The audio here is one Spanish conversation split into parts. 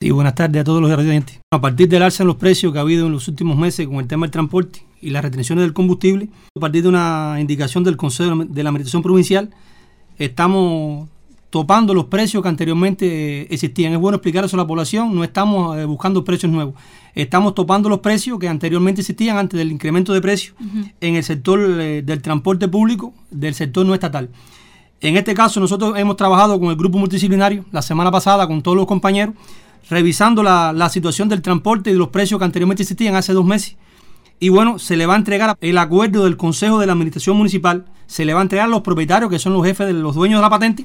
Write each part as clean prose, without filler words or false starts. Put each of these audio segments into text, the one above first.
Sí, buenas tardes a todos los oyentes. A partir del alza en los precios que ha habido en los últimos meses con el tema del transporte y las retenciones del combustible, a partir de una indicación del Consejo de la Administración Provincial, estamos topando los precios que anteriormente existían. Es bueno explicar eso a la población, no estamos buscando precios nuevos. Estamos topando los precios que anteriormente existían antes del incremento de precios en el sector del transporte público, del sector no estatal. En este caso, nosotros hemos trabajado con el grupo multidisciplinario la semana pasada con todos los compañeros, revisando la situación del transporte y de los precios que anteriormente existían hace 2 meses. Y bueno, se le va a entregar el acuerdo del Consejo de la Administración Municipal, se le va a entregar a los propietarios, que son los jefes de los dueños de la patente,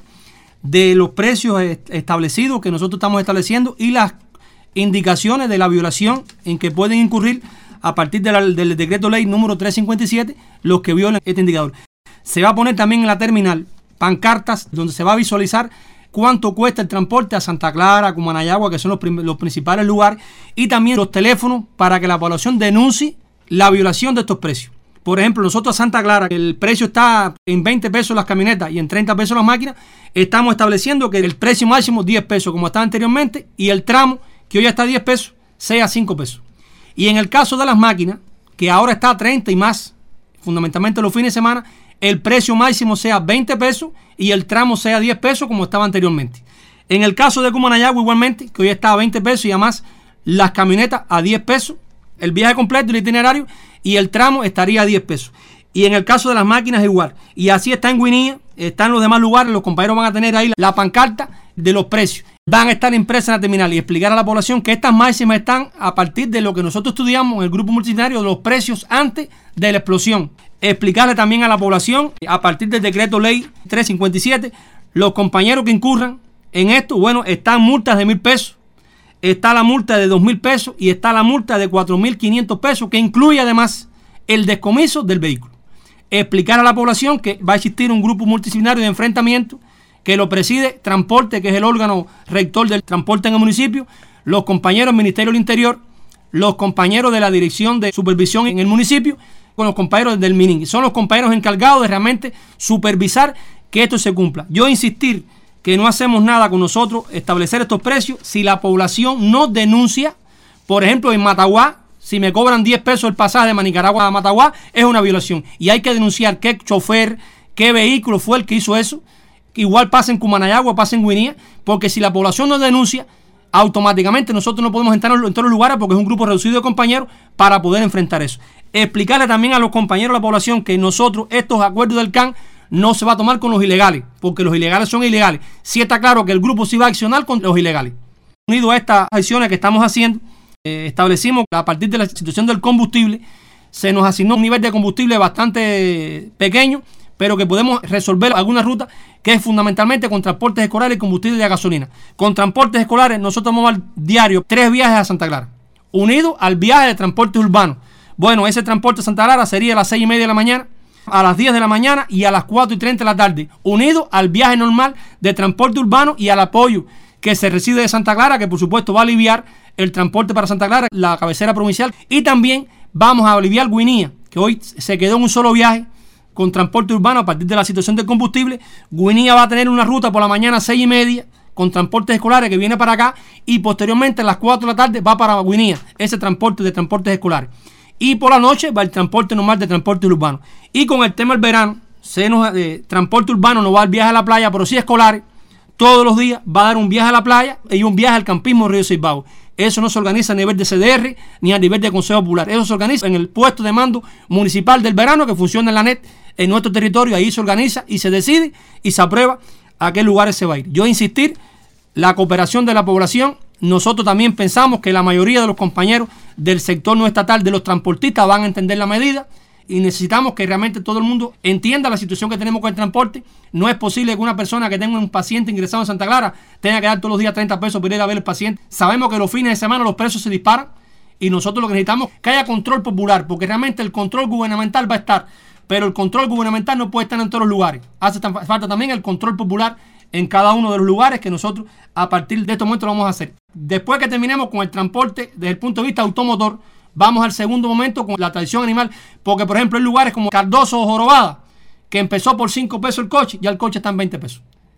de los precios establecidos que nosotros estamos estableciendo y las indicaciones de la violación en que pueden incurrir a partir del decreto ley número 357, los que violan este indicador. Se va a poner también en la terminal pancartas donde se va a visualizar cuánto cuesta el transporte a Santa Clara, Cumanayagua, que son los principales lugares, y también los teléfonos para que la población denuncie la violación de estos precios. Por ejemplo, nosotros a Santa Clara, el precio está en 20 pesos las camionetas y en 30 pesos las máquinas, estamos estableciendo que el precio máximo 10 pesos como estaba anteriormente y el tramo, que hoy está a 10 pesos, sea 5 pesos. Y en el caso de las máquinas, que ahora está a 30 y más, fundamentalmente los fines de semana, el precio máximo sea 20 pesos y el tramo sea 10 pesos como estaba anteriormente. En el caso de Cumanayagua igualmente, que hoy está a 20 pesos y además las camionetas a 10 pesos, el viaje completo, el itinerario y el tramo estaría a 10 pesos. Y en el caso de las máquinas igual. Y así está en Guinía, está en los demás lugares, los compañeros van a tener ahí la pancarta de los precios. Van a estar impresas en la terminal y explicar a la población que estas máximas están a partir de lo que nosotros estudiamos en el grupo multidisciplinario de los precios antes de la explosión. Explicarle también a la población, a partir del decreto ley 357, los compañeros que incurran en esto, bueno, están multas de 1,000 pesos, está la multa de 2,000 pesos y está la multa de 4,500 pesos, que incluye además el descomiso del vehículo. Explicar a la población que va a existir un grupo multidisciplinario de enfrentamiento que lo preside Transporte, que es el órgano rector del transporte en el municipio, los compañeros del Ministerio del Interior, los compañeros de la Dirección de Supervisión en el municipio, con los compañeros del MININ. Son los compañeros encargados de realmente supervisar que esto se cumpla. Yo insistir que no hacemos nada con nosotros, establecer estos precios, si la población no denuncia. Por ejemplo, en Mataguá, si me cobran 10 pesos el pasaje de Manicaragua a Mataguá, es una violación. Y hay que denunciar qué chofer, qué vehículo fue el que hizo eso. Igual pasa en Cumanayagua, pasa en Guinía, porque si la población no denuncia, automáticamente nosotros no podemos entrar en todos los lugares porque es un grupo reducido de compañeros para poder enfrentar eso. Explicarle también a los compañeros de la población que nosotros, estos acuerdos del CAN, no se va a tomar con los ilegales, porque los ilegales son ilegales. Sí está claro que el grupo sí va a accionar con los ilegales. Unido a estas acciones que estamos haciendo, establecimos que a partir de la situación del combustible, se nos asignó un nivel de combustible bastante pequeño, pero que podemos resolver alguna ruta que es fundamentalmente con transportes escolares y combustible de gasolina. Con transportes escolares nosotros vamos al diario 3 viajes a Santa Clara, unido al viaje de transporte urbano. Bueno, ese transporte a Santa Clara sería a las 6:30 de la mañana, a las 10 de la mañana y a las 4:30 de la tarde, unido al viaje normal de transporte urbano y al apoyo que se recibe de Santa Clara, que por supuesto va a aliviar el transporte para Santa Clara, la cabecera provincial, y también vamos a aliviar Guinía, que hoy se quedó en un solo viaje con transporte urbano a partir de la situación del combustible. Guinía va a tener una ruta por la mañana a 6:30 con transportes escolares que viene para acá y posteriormente a las 4 de la tarde va para Guinía, ese transporte de transportes escolares. Y por la noche va el transporte normal de transporte urbano. Y con el tema del verano, transporte urbano no va al viaje a la playa, pero sí escolares. Todos los días va a dar un viaje a la playa y un viaje al campismo Río Ceibao. Eso no se organiza a nivel de CDR ni a nivel de Consejo Popular. Eso se organiza en el puesto de mando municipal del verano que funciona en la NET, en nuestro territorio. Ahí se organiza y se decide y se aprueba a qué lugares se va a ir. Yo insistir, la cooperación de la población. Nosotros también pensamos que la mayoría de los compañeros del sector no estatal, de los transportistas, van a entender la medida y necesitamos que realmente todo el mundo entienda la situación que tenemos con el transporte. No es posible que una persona que tenga un paciente ingresado en Santa Clara tenga que dar todos los días 30 pesos para ir a ver al paciente. Sabemos que los fines de semana los precios se disparan y nosotros lo que necesitamos es que haya control popular, porque realmente el control gubernamental va a estar, pero el control gubernamental no puede estar en todos los lugares. Hace falta también el control popular en cada uno de los lugares que nosotros a partir de este momento lo vamos a hacer. Después que terminemos con el transporte desde el punto de vista automotor, vamos al segundo momento con la tradición animal, porque por ejemplo hay lugares como Cardoso o Jorobada, que empezó por 5 pesos el coche, ya el coche está en 20 pesos.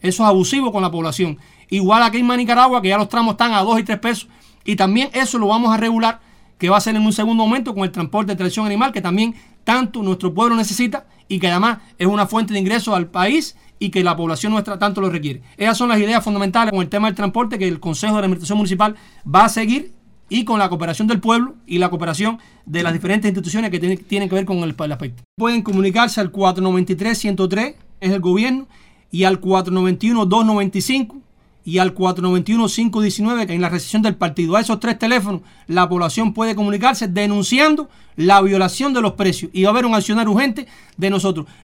Eso es abusivo con la población. Igual aquí en Nicaragua, que ya los tramos están a 2 y 3 pesos. Y también eso lo vamos a regular, que va a ser en un segundo momento con el transporte de tracción animal, que también tanto nuestro pueblo necesita y que además es una fuente de ingresos al país y que la población nuestra tanto lo requiere. Esas son las ideas fundamentales con el tema del transporte que el Consejo de la Administración Municipal va a seguir, y con la cooperación del pueblo y la cooperación de las diferentes instituciones que tienen que ver con el aspecto. Pueden comunicarse al 493-103, es el gobierno, y al 491-295 y al 491-519, que en la recesión del partido. A esos 3 teléfonos la población puede comunicarse denunciando la violación de los precios y va a haber un accionar urgente de nosotros.